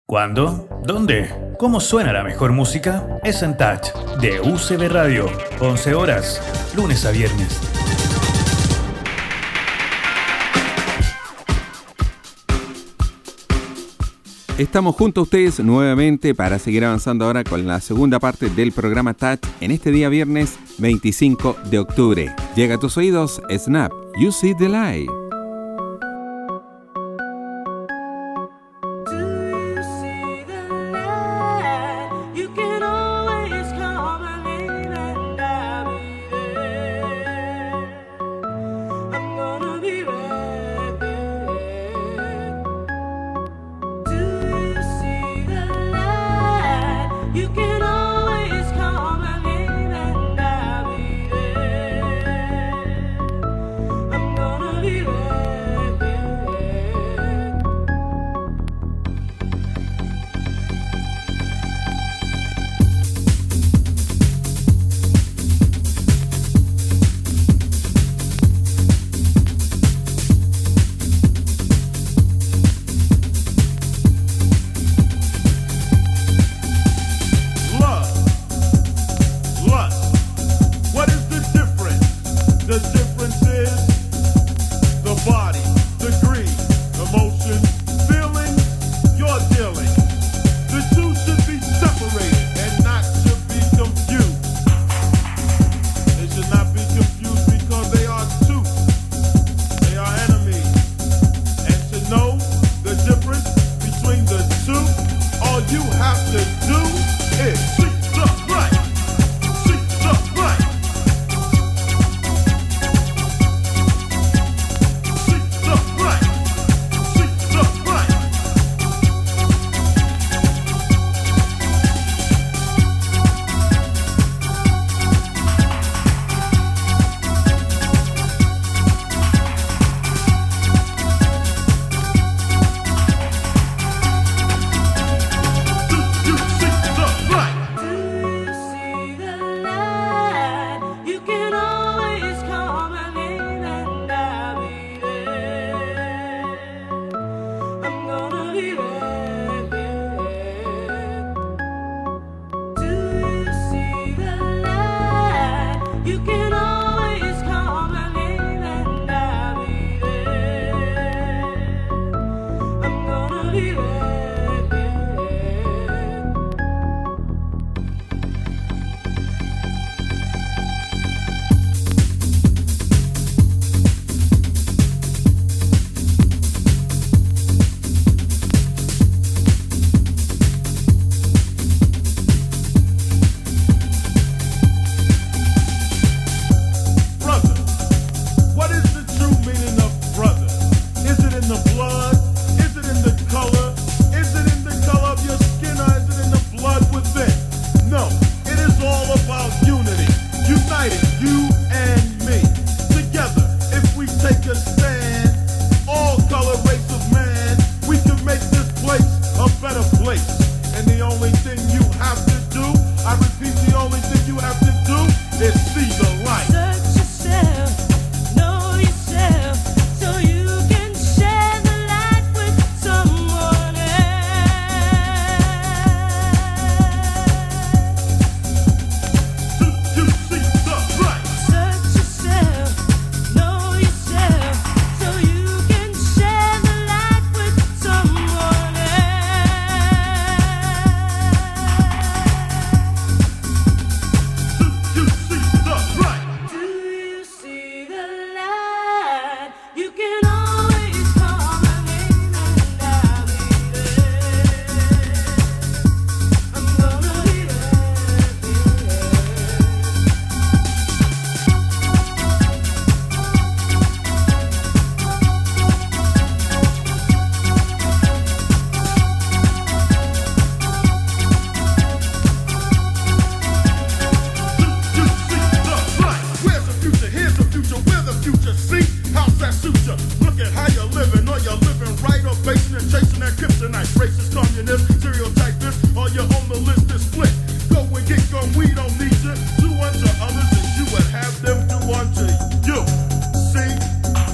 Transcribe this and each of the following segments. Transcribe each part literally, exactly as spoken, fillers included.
¿Cuándo? ¿Dónde? ¿Cómo suena la mejor música? Es en Touch, de U C B Radio, once horas, lunes a viernes. Estamos junto a ustedes nuevamente para seguir avanzando ahora con la segunda parte del programa Touch en este día viernes veinticinco de octubre. Llega a tus oídos Snap, You See the Light.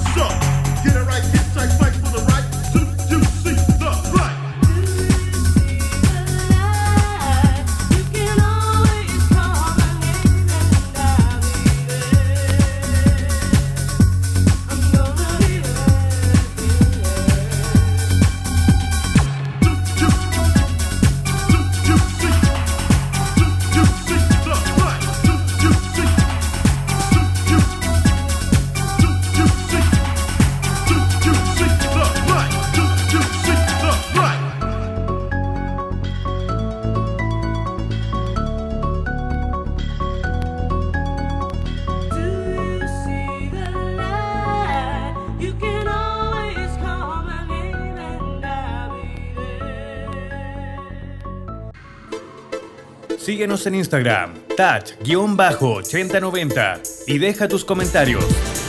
Get it right, get tight, fight for the right to, to see the right. Síguenos en Instagram, touch ochenta noventa y deja tus comentarios.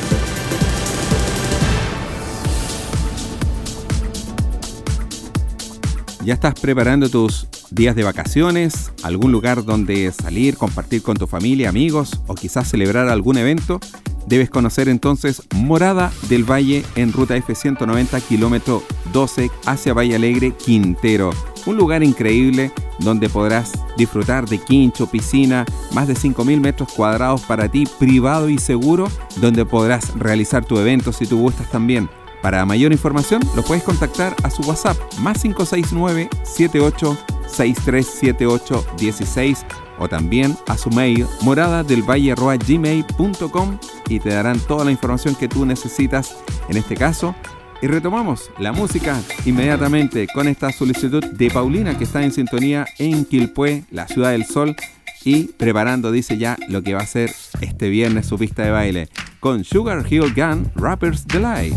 ¿Ya estás preparando tus días de vacaciones? ¿Algún lugar donde salir, compartir con tu familia, amigos o quizás celebrar algún evento? Debes conocer entonces Morada del Valle en ruta F ciento noventa, kilómetro doce, hacia Valle Alegre, Quintero. Un lugar increíble donde podrás disfrutar de quincho, piscina, más de cinco mil metros cuadrados para ti, privado y seguro, donde podrás realizar tu evento si tú gustas también. Para mayor información, lo puedes contactar a su WhatsApp, más cinco seis nueve, siete ocho seis tres siete ocho uno seis, o también a su mail, moradadelvalle arroba gmail punto com, y te darán toda la información que tú necesitas en este caso. Y retomamos la música inmediatamente con esta solicitud de Paulina, que está en sintonía en Quilpué, la ciudad del sol, y preparando, dice ya, lo que va a ser este viernes su pista de baile con Sugar Hill Gang, Rapper's Delight.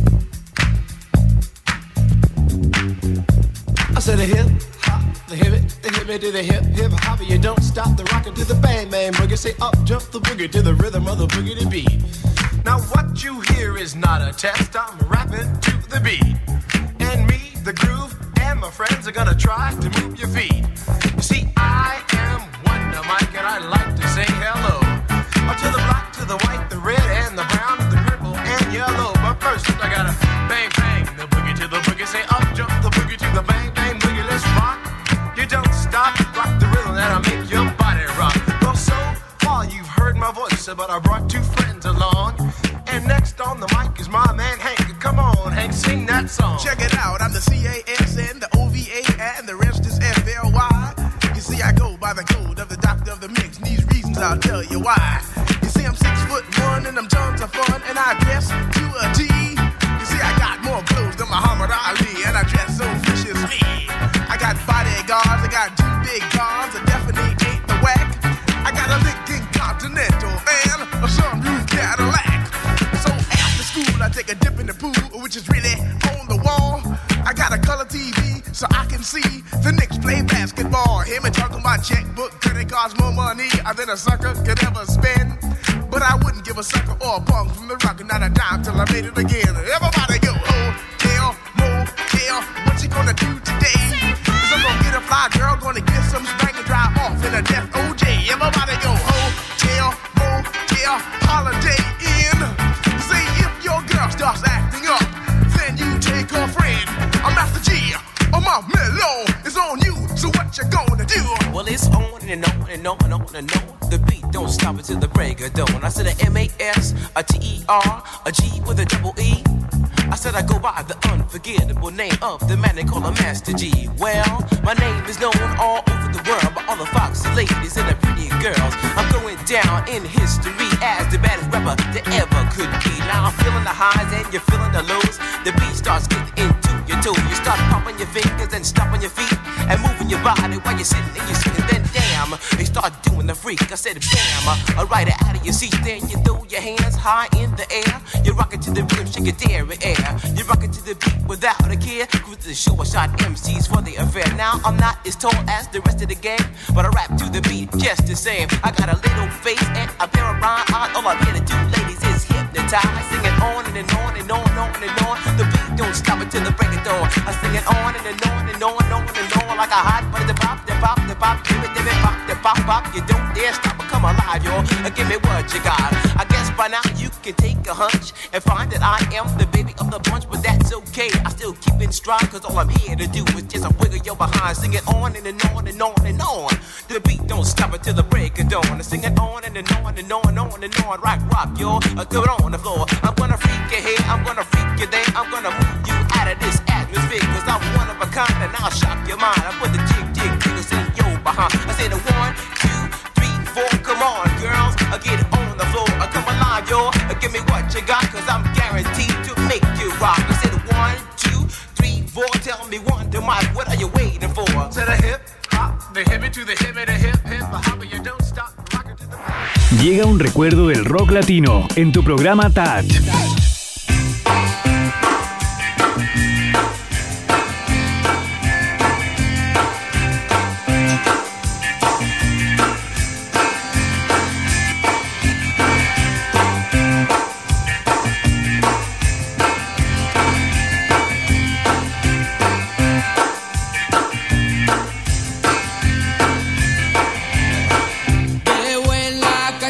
I said a hip hop, the hip it, the hip it to the hip hip hop. You don't stop the rockin' to the bang bang boogie. Say up jump the boogie to the rhythm of the boogie to beat. Now what you hear is not a test. I'm rapping to the beat, and me, the groove, and my friends are gonna try to move your feet. You see, I am Wonder Mike, and I like to say hello to the black, to the white, the red, and the brown, the purple, and yellow. But first I gotta bang bang the boogie to the boogie. Say up jump the boogie to the bang bang boogie. Let's rock. You don't stop, rock the rhythm that'll make your body rock. Well, so far you've heard my voice, but I brought two friends along. And next on the mic is my man Hank. Come on, Hank, sing that song. Check it out, I'm the C A S N, the O V A, and the rest is F L Y. You see, I go by the code of the doctor of the mix, and these reasons I'll tell you why. You see, I'm six foot one, and I'm tons of fun, and I dress to a T. You see, I got more clothes than Muhammad Ali, and I dress so viciously. I got bodyguards, I got two big cars, I definitely ain't the whack. I got a Lincoln Continental and a sunroof Cadillac. So after school, I take a dip in the pool, which is really on the wall. I got a color T V so I can see the Knicks play basketball. Him and talking about checkbook, could it cost more money than a sucker could ever spend? But I wouldn't give a sucker or a punk from the rock, not a dime till I made it again. Everybody go, hotel, motel, what you gonna do today? Cause I'm gonna get a fly girl, gonna get some spank and drive off in a death O J. Everybody go, hotel, motel, holiday inn. See if your girl starts acting up, then you take her friend. I'm Master G, oh my mellow is on you, so what you gonna do? Well, it's on and on and on and on and on. The beat don't stop until the break of dawn. I said a M A S, a T E R, a G with a double E. I said I go by the unforgettable name of the man they call a Master G. Well, my name is known all over the world by all the foxy ladies and the pretty girls. I'm going down in history as the baddest rapper that ever could be. Now I'm feeling the highs and you're feeling the lows. The beat starts getting into your toes. You start popping your fingers and stomping your feet and moving your body while you're sitting and you're sitting. Then damn, they start doing the freak. I said bam, I ride it out of your seat. Then you throw your hands high in the air. You rock it to the rhythm, shake your dairy air. You rock it to the beat without a care. Cruise to the show, I shot M Cs for the affair. Now I'm not as tall as the rest of the gang, but I rap to the beat just the same. I got a little face and a pair of rhyme eyes. All I'm here to do, ladies, is hypnotize. Singing on and, and on and on and on and on. The beat don't stop until the break of dawn. I sing it on and, and on and on and on and on like a hot butter. The pop, the pop, the pop, give it, give it, pop, the pop, pop. You don't dare stop or come alive, y'all. Give me what you got. I guess by now you can take a hunch and find that I am the baby of the bunch, but that's okay. I still keep in stride, cause all I'm here to do is just a wiggle your behind. Sing it on and, and on and on and on. The beat don't stop until the break of dawn. I sing it on and, and on and on and on and on. Rock, rock, y'all. Uh, do it on the floor. I'm gonna freak you here, I'm gonna freak you there. I'm gonna move you out of this atmosphere, cause I'm one of a kind and I'll shock your mind. I put the jig, jig, jiggles in your behind. I say the one, two, three, four. Come on, girls, I get it on the floor. I come alive, y'all. Give me what you got, cause I'm guaranteed to make you rock. I said one, two, three, four. Tell me one, two, Mike, what are you waiting for? To the hip hop, the hip to the hip the hip hip hop, you don't stop rocking to the. Llega un recuerdo del rock latino en tu programa Touch.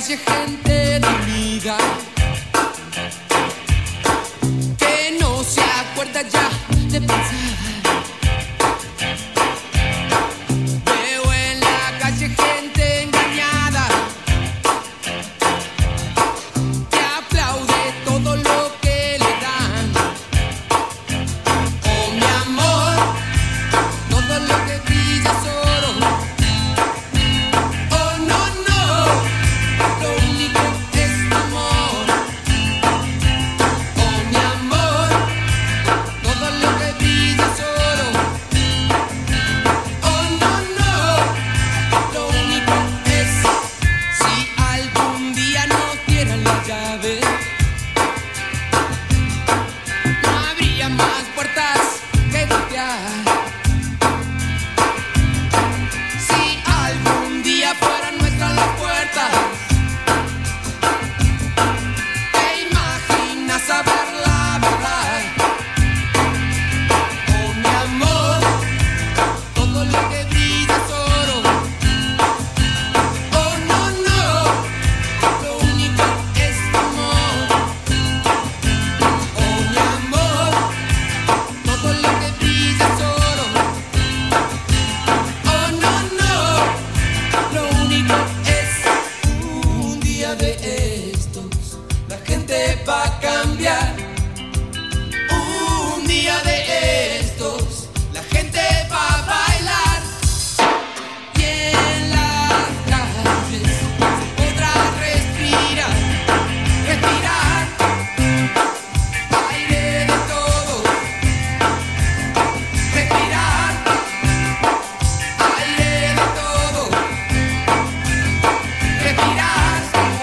calle gente dormida que no se acuerda ya de pensar. Veo en la calle gente engañada que aplaude todo lo que le dan. Oh mi amor, todo lo que brilla es oro. Oh no, no, lo único es tu amor. Oh mi amor, todo lo que brilla es oro. Oh no, no, lo único es. Si algún día no dieran la llave, no habría más puertas que golpear. Si algún día fueran nuestras las puertas, ¿te imaginas saber la verdad? Oh mi amor, todo lo que brilla es oro. Oh no, no, lo único es tu amor. Oh mi amor, todo lo que brilla es oro. Oh no, no, lo único es. Un día de estos la gente va a cambiar. Un día de estos la gente va a bailar. Y en las calles se podrá respirar, respirar aire de todos, respirar aire de todos, respirar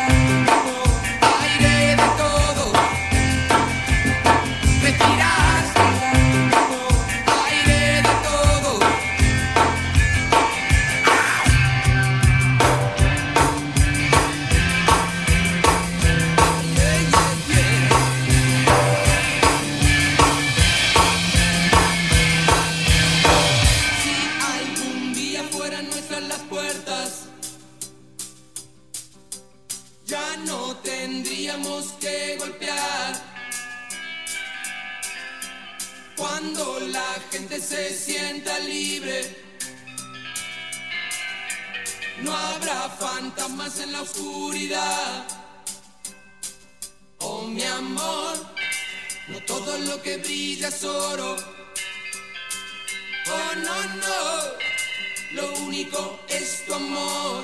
aire de todos, respirar aire de todos. Yeah, yeah, yeah. Si algún día fueran nuestras las puertas, ya no tendríamos que golpear. Cuando la gente se sienta libre, no habrá fantasmas en la oscuridad. Oh mi amor, no todo lo que brilla es oro. Oh no, no, lo único es tu amor.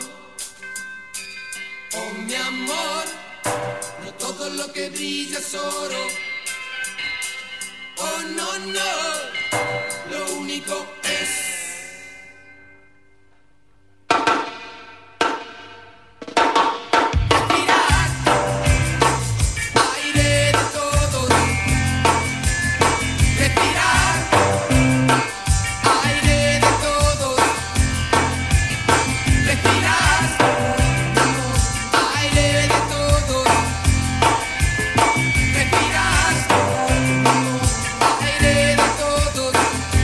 Oh mi amor, no todo lo que brilla es oro. Oh no, no, lo único es. Respirar aire de todos, respirar aire de todos, respirar aire de todos, respirar aire de todos,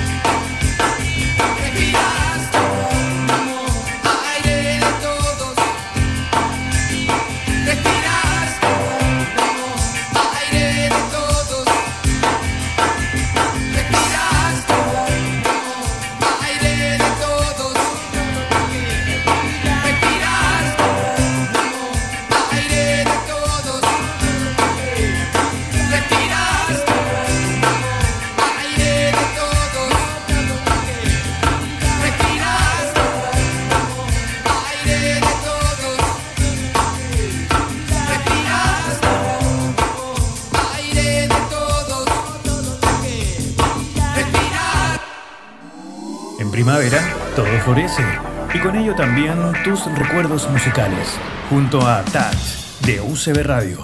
respirar aire de todos, respirar aire de todos, respirar aire de todos, respirar aire de todos, respirar aire de todos, respirar aire de todos, respirar aire de todos, respirar. En primavera, todo florece. Y con ello también tus recuerdos musicales. Junto a Touch de U C B Radio.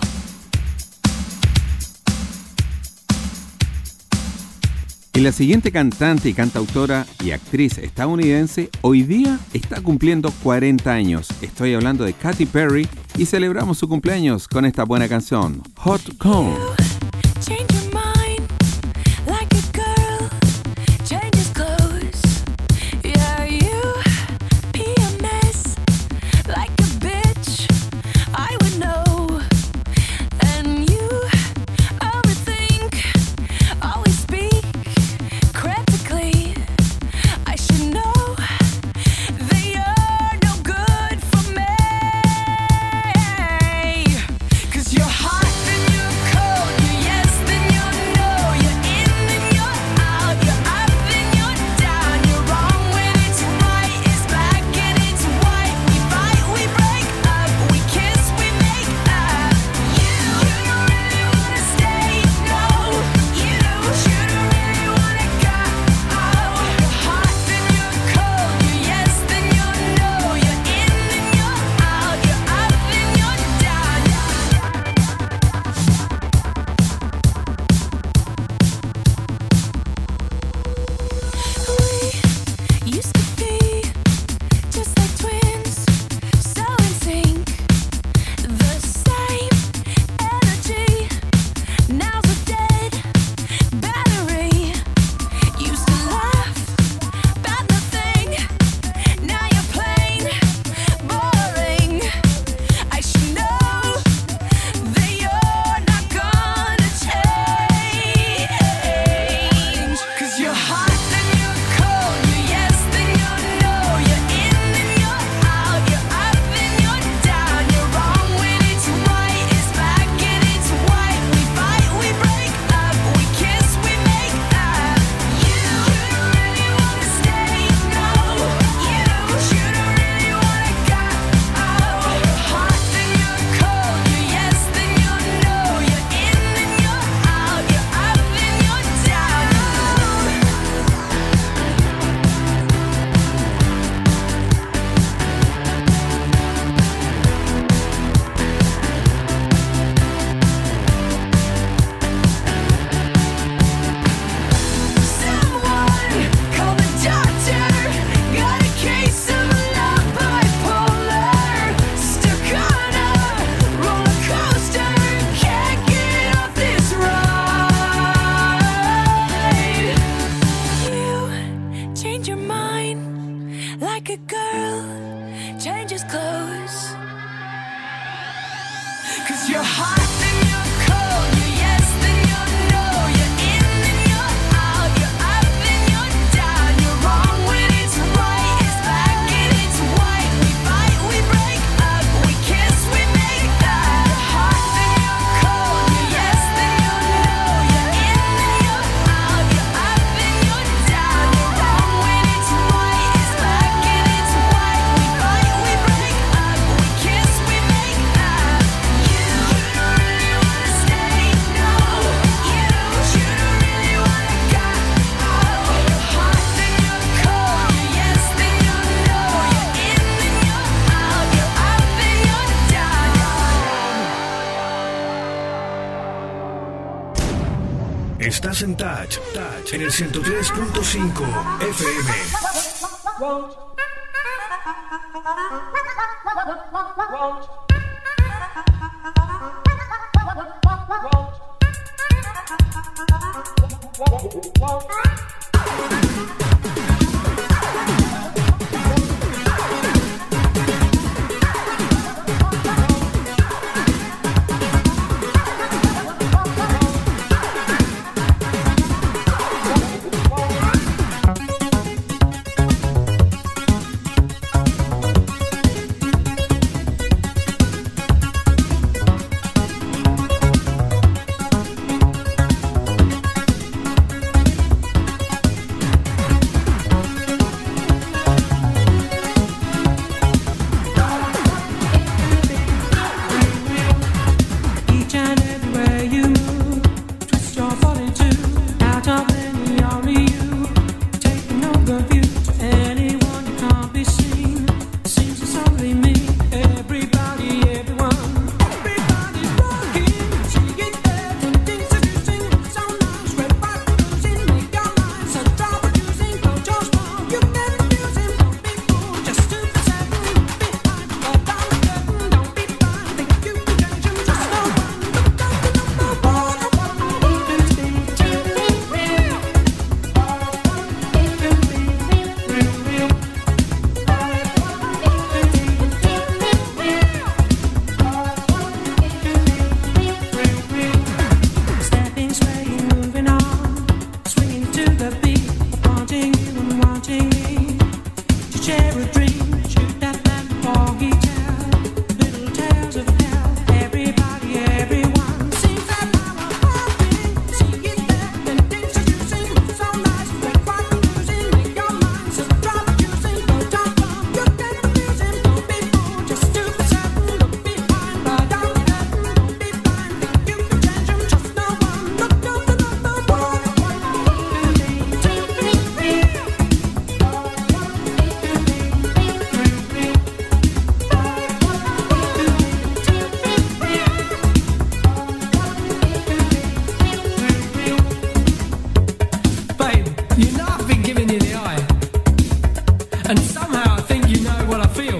Y la siguiente cantante y cantautora y actriz estadounidense hoy día está cumpliendo cuarenta años. Estoy hablando de Katy Perry y celebramos su cumpleaños con esta buena canción, Hot Cone. Change your mind like a girl changes clothes. Yeah, you P M S like a bitch. I a girl changes clothes. 'Cause you're hot then you're cold, you're yes then you're no, you're in then you're out, you're up then you're down, you're wrong when it's right, it's black and it's white. We fight, we break up, we kiss, we make up. You're hot then you're cold, you're yes then you're no, you're in then you're out, you're up then you're down, you're wrong when it's right, it's black and it's white. We fight, we break up, we kiss, we make up. You don't really wanna stay, no. You, you don't really wanna go. You're hot then you're cold, you're yes then you're no, you're in then you're out, you're up then you're down. Estás en Touch, Touch en el ciento tres punto cinco F M. Won't. Won't. Won't. Won't. Each and everywhere you move, twist your body too. Out of any, only you. Taking over view to anyone you can't be seen. Seems it's only me. Everybody, everyone. Everybody's walking. See it there. Things seducing. So nice. Red by producing. Make your mind. So drop producing. Close your small. You get confusing. Don't be fooled. Just stupid seven. Behind the down the curtain. Don't be blind. Think you can change them. Just no one. Stepping, swaying, moving on, swinging to the beat, wanting you and wanting me to share a dream. Shoot that that foggy town, little tales of hell. Everybody, everyone seems that power hopping. See it there, then things seducing, so nice. Red, white, losing, make your mind so drop producing. No time bomb, you get confusing. Don't be fooled, just stupid seven. Look behind, right down the curtain. Don't be blind, think you can change them. Trust no one. Look, look, look, look, look. Babe, you know I've been giving you the eye, and somehow I think you know what I feel.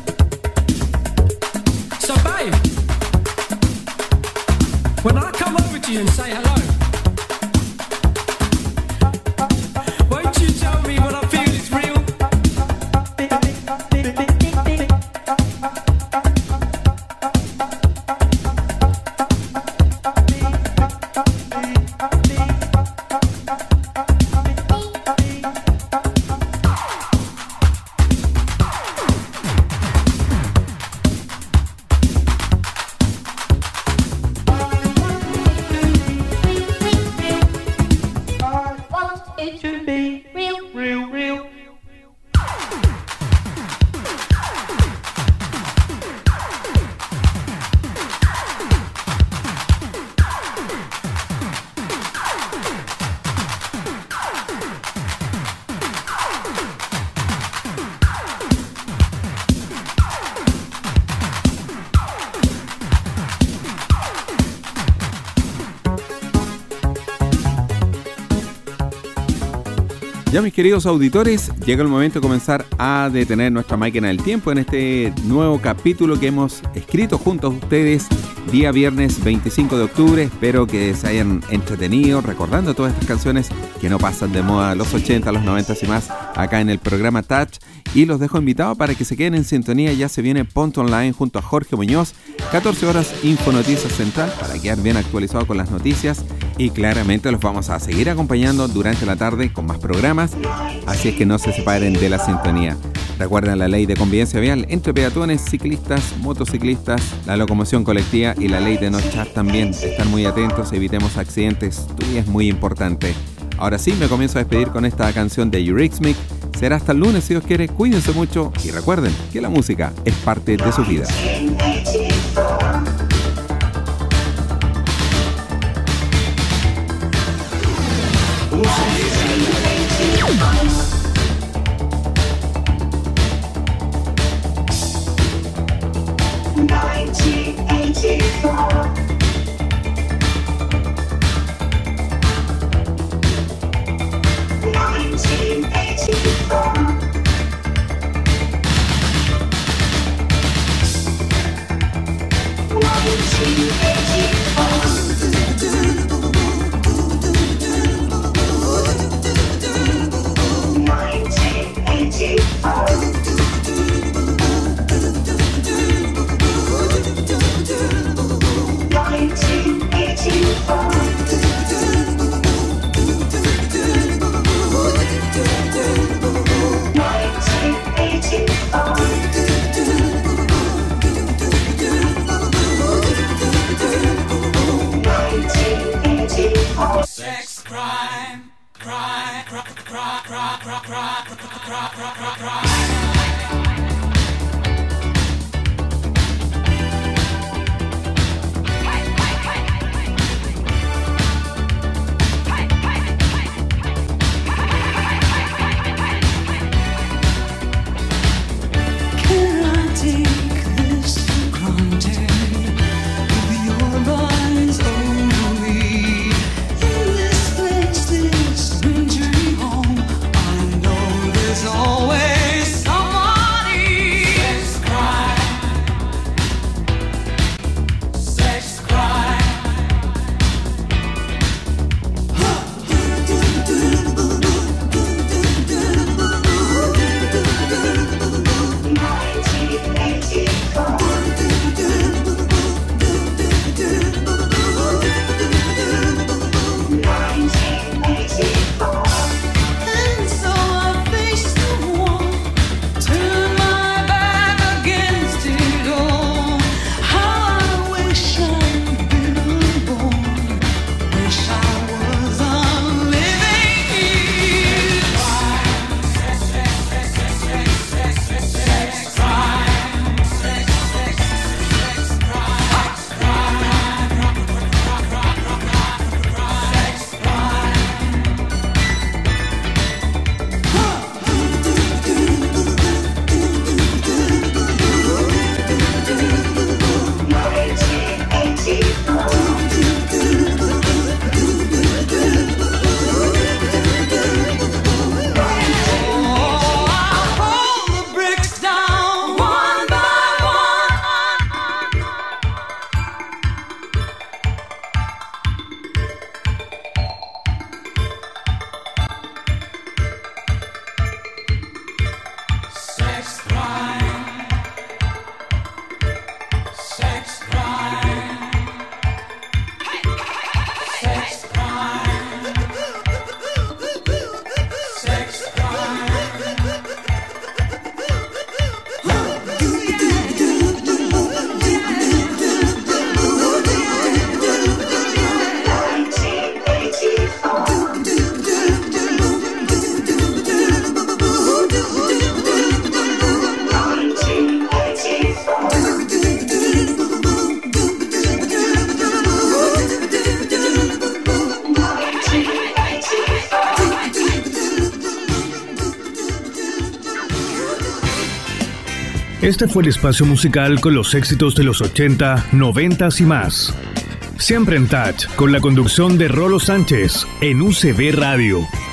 So babe, when I come over to you and say hello, won't you tell me what I feel is real? It should be real, real, real. Ya, mis queridos auditores, llega el momento de comenzar a detener nuestra máquina del tiempo en este nuevo capítulo que hemos escrito junto a ustedes día viernes veinticinco de octubre. Espero que se hayan entretenido recordando todas estas canciones que no pasan de moda, los ochenta, los noventa y más, acá en el programa Touch. Y los dejo invitados para que se queden en sintonía. Ya se viene Ponte Online junto a Jorge Muñoz, catorce horas Info Noticias Central, para quedar bien actualizado con las noticias. Y claramente los vamos a seguir acompañando durante la tarde con más programas, así es que no se separen de la sintonía. Recuerden la ley de convivencia vial entre peatones, ciclistas, motociclistas, la locomoción colectiva y la ley de no chocar también. Están muy atentos, evitemos accidentes, tu vida es muy importante. Ahora sí, me comienzo a despedir con esta canción de Eurythmics. Será hasta el lunes si Dios quiere, cuídense mucho y recuerden que la música es parte de su vida. nineteen eighty-four nineteen eighty-four nineteen Este fue el espacio musical con los éxitos de los ochenta, noventa y más. Siempre en Touch, con la conducción de Rolo Sánchez en U C B Radio.